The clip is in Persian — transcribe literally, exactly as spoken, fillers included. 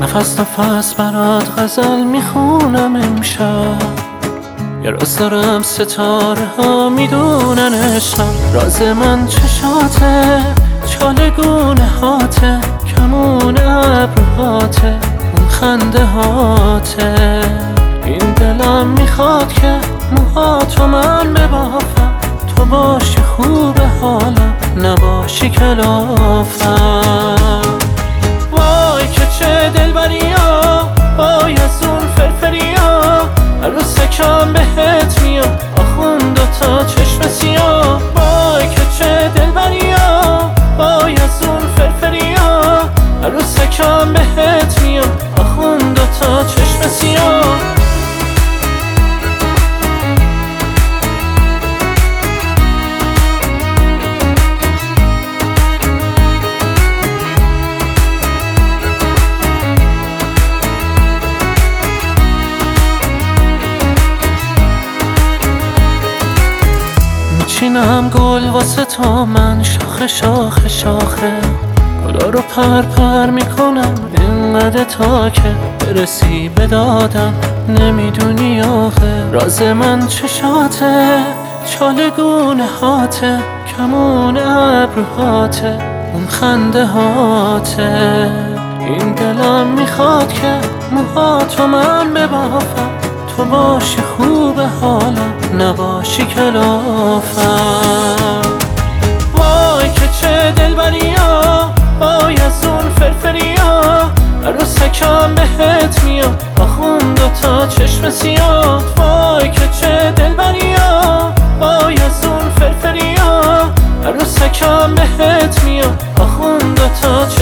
نفس نفس برات غزل میخونم امشب، یه راز دارم ستاره ها میدونن عشقم. راز من چشاته، چالگونه هاته، کمون ابروهاته، اون خنده هاته. این دلم میخواد که موهاتو من ببافم، تو باشی خوب حالم، نباشی کلافم. وای که چه دلبریا، وای از اون فرفریا، عروسکم بهت میام آخون دوتا چشم سیاه. وای که چه دلبریا، وای از اون فرفریا، عروسکم بهت میام آخون دوتا چشم سیاه. میچینم گل واسه تو من، شاخه شاخه شاخه، گلا رو پر پر میکنم اینقدر تا که برسی به دادم. نمیدونی آخه راز من چشاته، چالگونه هاته، کمون ابروهاته، اون خنده هاته. این دلم میخواد که موهاتو من ببافم، تو باشی خوب حالم، نباشی کلافم. وای که چه دلبریا، وای از اون فرفریا، عروسکم بهت میام آخون دوتا چشم سیاه. وای که چه دلبریا، وای از اون فرفریا، عروسکم بهت میام آخون دوتا چشم